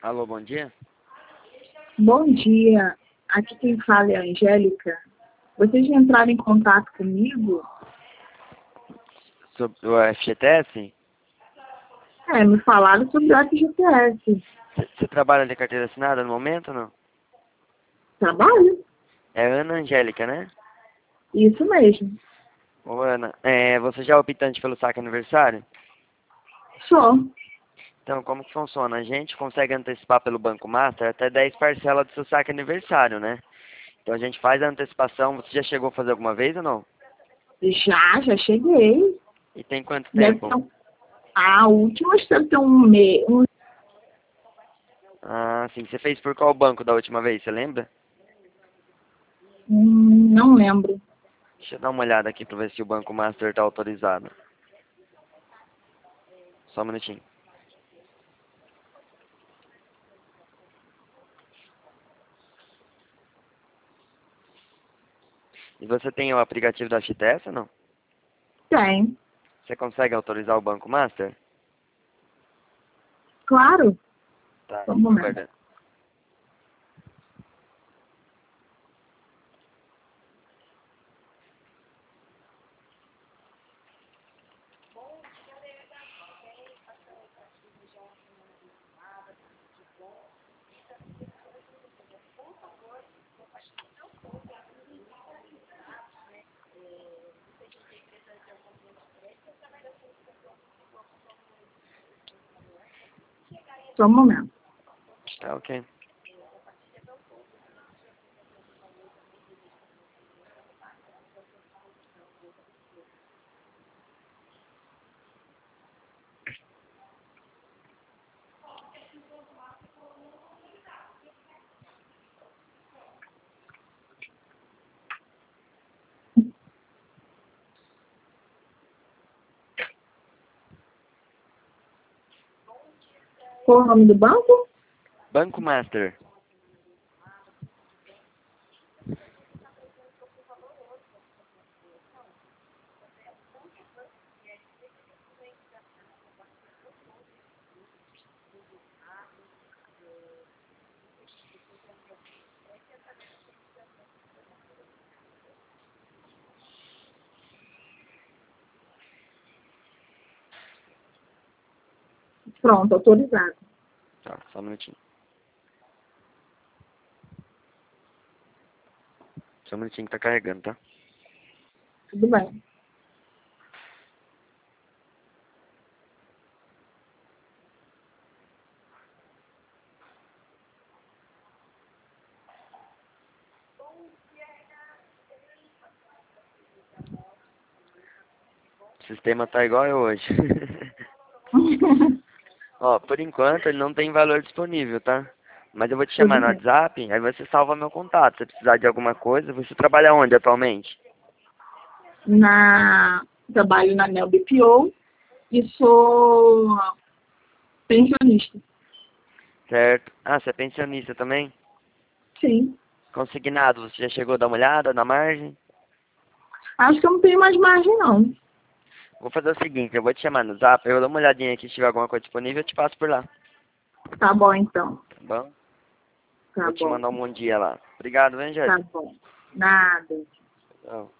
Alô, bom dia. Bom dia, aqui quem fala é a Angélica. Vocês já entraram em contato comigo? Sobre o FGTS? Me falaram sobre o FGTS. Você trabalha de carteira assinada no momento ou não? Trabalho? É Ana Angélica, né? Isso mesmo. Ô, Ana, você já é optante pelo saque aniversário? Só. Então, como que funciona? A gente consegue antecipar pelo Banco Master até 10 parcelas do seu saque aniversário, né? Então a gente faz a antecipação. Você já chegou a fazer alguma vez ou não? Já cheguei. E tem quanto Deve tempo? ter a última deve ter um mês. Ah, sim. Você fez por qual banco da última vez? Você lembra? Não lembro. Deixa eu dar uma olhada aqui pra ver se o Banco Master tá autorizado. Só um minutinho. E você tem o aplicativo da FGTS ou não? Tem. Você consegue autorizar o Banco Master? Claro. Tá, Só um momento. aguardando. Só um momento. Tá, ok. Qual o nome do banco? Banco Master. Pronto, autorizado. Tá, só um minutinho. Só um minutinho que tá carregando, tá? Tudo bem. O sistema tá igual eu hoje. Ó, por enquanto ele não tem valor disponível, tá? Mas eu vou te chamar Tudo no bem. WhatsApp, aí você salva meu contato. Se precisar de alguma coisa, você trabalha onde atualmente? Trabalho na Neo BPO e sou pensionista. Certo. Ah, você é pensionista também? Sim. Consignado, você já chegou a dar uma olhada na margem? Acho que eu não tenho mais margem, não. Vou fazer o seguinte, eu vou te chamar no Zap, eu dou uma olhadinha aqui, se tiver alguma coisa disponível, eu te passo por lá, Tá bom, então. tá bom? Tá Vou te bom. mandar um bom dia lá. Obrigado, hein, Tá Jéssica? bom. Nada. Tchau.